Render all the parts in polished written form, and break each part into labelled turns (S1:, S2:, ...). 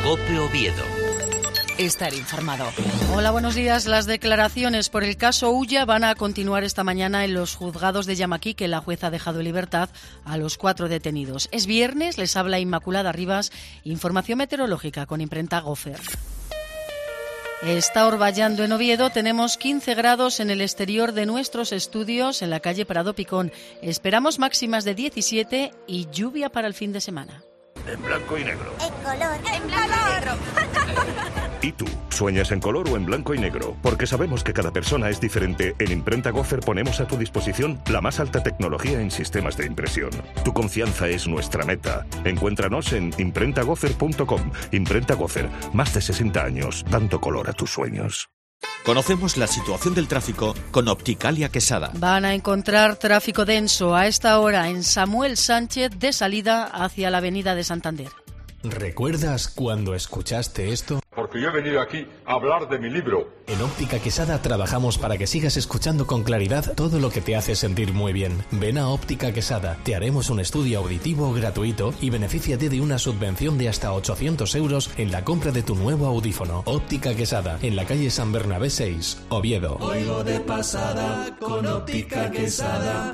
S1: COPE Oviedo.
S2: Estar informado.
S3: Hola, buenos días. Las declaraciones por el caso Ulla van a continuar esta mañana en los juzgados de Yamaquique. La jueza ha dejado en libertad a los 4 detenidos. Es viernes, les habla Inmaculada Rivas. Información meteorológica con imprenta Gofer. Está orvallando en Oviedo, tenemos 15 grados en el exterior de nuestros estudios en la calle Prado Picón. Esperamos máximas de 17 y lluvia para el fin de semana.
S4: En blanco y negro.
S5: En color. En blanco y negro.
S4: ¿Y tú? ¿Sueñas en color o en blanco y negro? Porque sabemos que cada persona es diferente. En Imprenta Gofer ponemos a tu disposición la más alta tecnología en sistemas de impresión. Tu confianza es nuestra meta. Encuéntranos en imprentagofer.com. Imprenta Gofer, más de 60 años dando color a tus sueños.
S6: Conocemos la situación del tráfico con Opticalia Quesada.
S3: Van a encontrar tráfico denso a esta hora en Samuel Sánchez de salida hacia la avenida de Santander.
S7: ¿Recuerdas cuando escuchaste esto?
S8: Porque yo he venido aquí a hablar de mi libro.
S7: En Óptica Quesada trabajamos para que sigas escuchando con claridad todo lo que te hace sentir muy bien. Ven a Óptica Quesada, te haremos un estudio auditivo gratuito y benefíciate de una subvención de hasta 800 euros en la compra de tu nuevo audífono. Óptica Quesada, en la calle San Bernabé 6, Oviedo.
S9: Oigo de pasada con Óptica Quesada.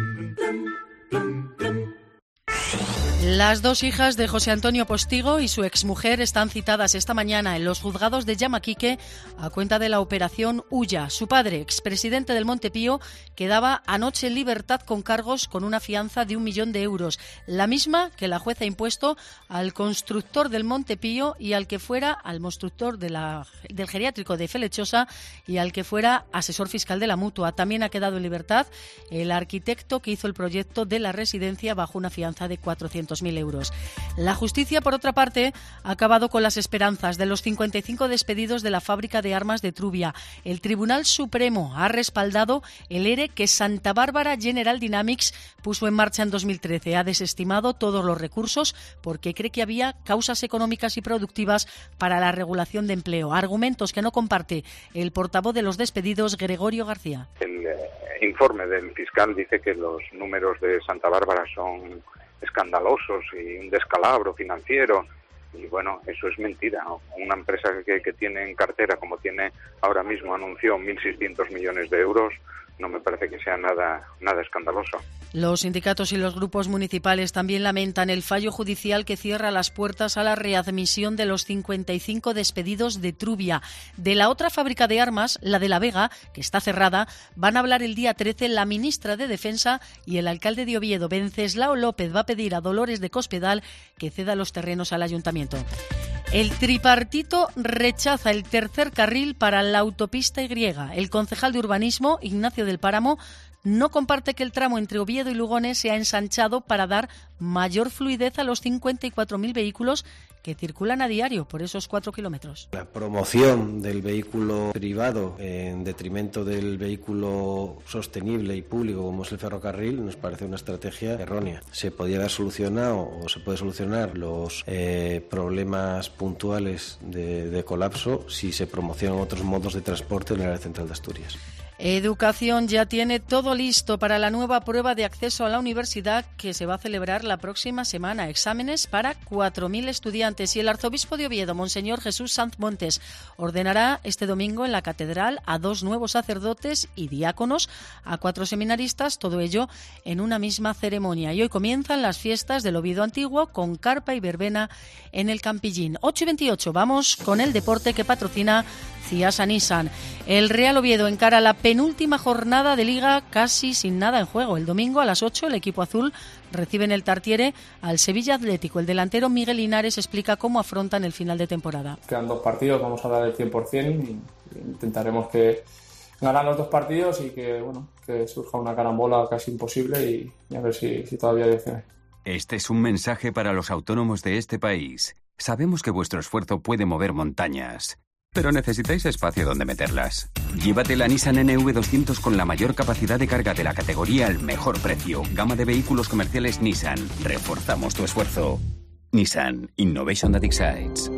S3: Las 2 hijas de José Antonio Postigo y su exmujer están citadas esta mañana en los juzgados de Yamaquique a cuenta de la operación Ulla. Su padre, expresidente del Montepío, quedaba anoche en libertad con cargos con una fianza de 1 millón de euros, la misma que la jueza ha impuesto al constructor del Montepío y al que fuera al constructor del geriátrico de Felechosa y al que fuera asesor fiscal de la Mutua. También ha quedado en libertad el arquitecto que hizo el proyecto de la residencia bajo una fianza de 400.000 euros. La justicia, por otra parte, ha acabado con las esperanzas de los 55 despedidos de la fábrica de armas de Trubia. El Tribunal Supremo ha respaldado el ERE que Santa Bárbara General Dynamics puso en marcha en 2013. Ha desestimado todos los recursos porque cree que había causas económicas y productivas para la regulación de empleo. Argumentos que no comparte el portavoz de los despedidos, Gregorio García.
S10: El informe del fiscal dice que los números de Santa Bárbara son escandalosos y un descalabro financiero, y bueno, eso es mentira, ¿no? Una empresa que tiene en cartera, como tiene ahora mismo, anunció 1.600 millones de euros, no me parece que sea nada escandaloso.
S3: Los sindicatos y los grupos municipales también lamentan el fallo judicial que cierra las puertas a la readmisión de los 55 despedidos de Trubia. De la otra fábrica de armas, la de La Vega, que está cerrada, van a hablar el día 13 la ministra de Defensa y el alcalde de Oviedo, Venceslao López, va a pedir a Dolores de Cospedal que ceda los terrenos al ayuntamiento. El tripartito rechaza el tercer carril para la autopista Y. El concejal de urbanismo, Ignacio del Páramo, no comparte que el tramo entre Oviedo y Lugones sea ensanchado para dar mayor fluidez a los 54.000 vehículos que circulan a diario por esos 4 kilómetros.
S11: La promoción del vehículo privado en detrimento del vehículo sostenible y público como es el ferrocarril nos parece una estrategia errónea. Se podía haber solucionado o se puede solucionar los problemas puntuales de colapso si se promocionan otros modos de transporte en el área central de Asturias.
S3: Educación ya tiene todo listo para la nueva prueba de acceso a la universidad que se va a celebrar la próxima semana. Exámenes para 4.000 estudiantes y el arzobispo de Oviedo, Monseñor Jesús Sanz Montes, ordenará este domingo en la catedral a 2 nuevos sacerdotes y diáconos, a 4 seminaristas, todo ello en una misma ceremonia. Y hoy comienzan las fiestas del Oviedo Antiguo con carpa y verbena en el Campillín. 8:28, vamos con el deporte que patrocina Ciasa Nissan. El Real Oviedo encara la penúltima jornada de Liga casi sin nada en juego. El domingo a las 8 el equipo azul recibe en el Tartiere al Sevilla Atlético. El delantero Miguel Linares explica cómo afrontan el final de temporada.
S12: Quedan 2 partidos, vamos a dar el 100% y intentaremos que ganar los 2 partidos y que surja una carambola casi imposible y a ver si todavía hay opciones.
S13: Este es un mensaje para los autónomos de este país. Sabemos que vuestro esfuerzo puede mover montañas, pero necesitáis espacio donde meterlas. Llévate la Nissan NV200 con la mayor capacidad de carga de la categoría al mejor precio. Gama de vehículos comerciales Nissan. Reforzamos tu esfuerzo. Nissan Innovation that excites.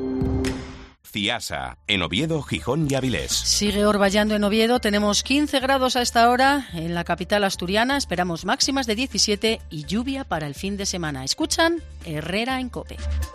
S1: Ciasa, en Oviedo, Gijón y Avilés.
S3: Sigue orvallando en Oviedo, tenemos 15 grados a esta hora en la capital asturiana, esperamos máximas de 17 y lluvia para el fin de semana. Escuchan Herrera en COPE.